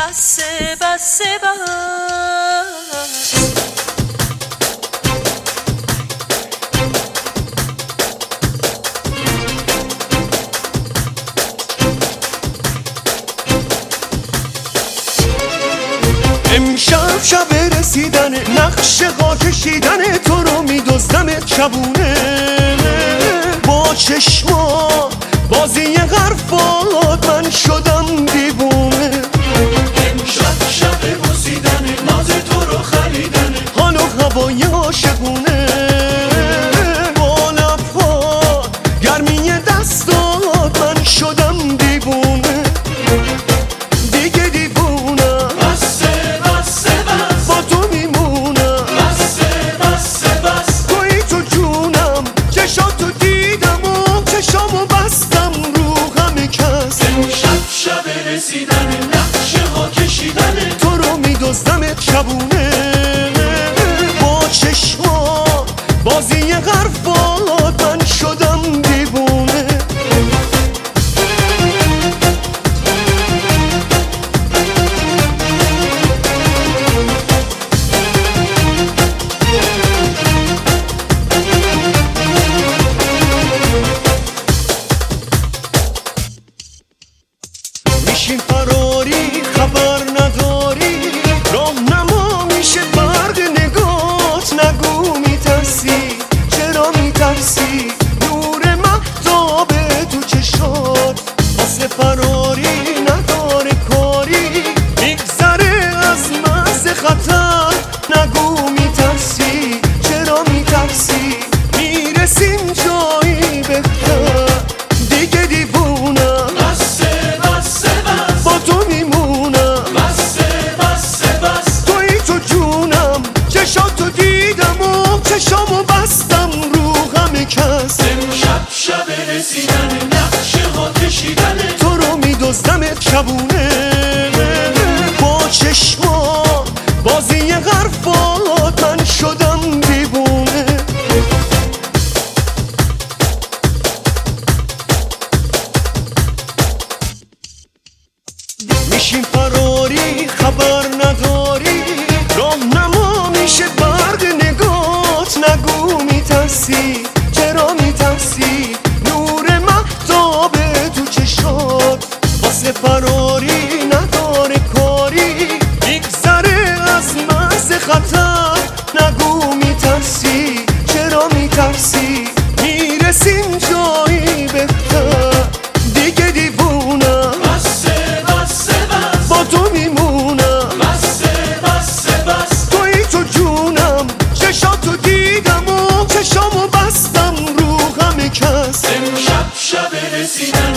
بسه بسه بس. امشب شب رسیدن نقش ها کشیدن تو رو میدزدمت شبونه با چشما بازی حرفات من شدم دیوونه. امشب شب رسیدن ناز تو رو خریدن حال و هوای عاشقونه با لبها گرمی دستات من شدم دیوونه. دیگه دیوونم بسه بسه بس با تو میمونم بسه بسه بس توی تو جونم چشاتو دیدم و چشامو بستم رو همه کس. امشب شب رسیدن نقشه ها کشیدن تو رو میدزدمت شبونه با چشما بازی حرفات من شدم دیوونه. میشیم فراری خبر نداری راهنما میشه برق نگات. نگو میترسی چرا میترسی نور مهتاب تو چشات واسه فراری نداره کاری میگذره از مرز خطر. نگو میترسی چرا میترسی میرسیم جایی بهتر. دیگه دیوونم بسه بسه بس با تو میمونم بسه بسه بس توی تو جونم چشاتو دیدم و چشامو بستم رو همه کس. امشب شب رسیدن نقشه ها کشیدن تو رو میدزدمت شبونه با چشما بازی حرفات من شدم دیوونه. میشیم فراری خبر نداری راهنما میشه برق نگات. نگو میترسی چرا میترسی نور مهتاب تو چشات واسه فراری نداره کاری میگذره از مرز خطر. نگو میترسی چرا میترسی میرسیم جایی بهتر. دیگه دیوونم بسه بسه بس با تو میمونم بسه بسه بس توی تو جونم چشاتو دیدم و چشامو بستم رو همه کس. امشب شب رسیدن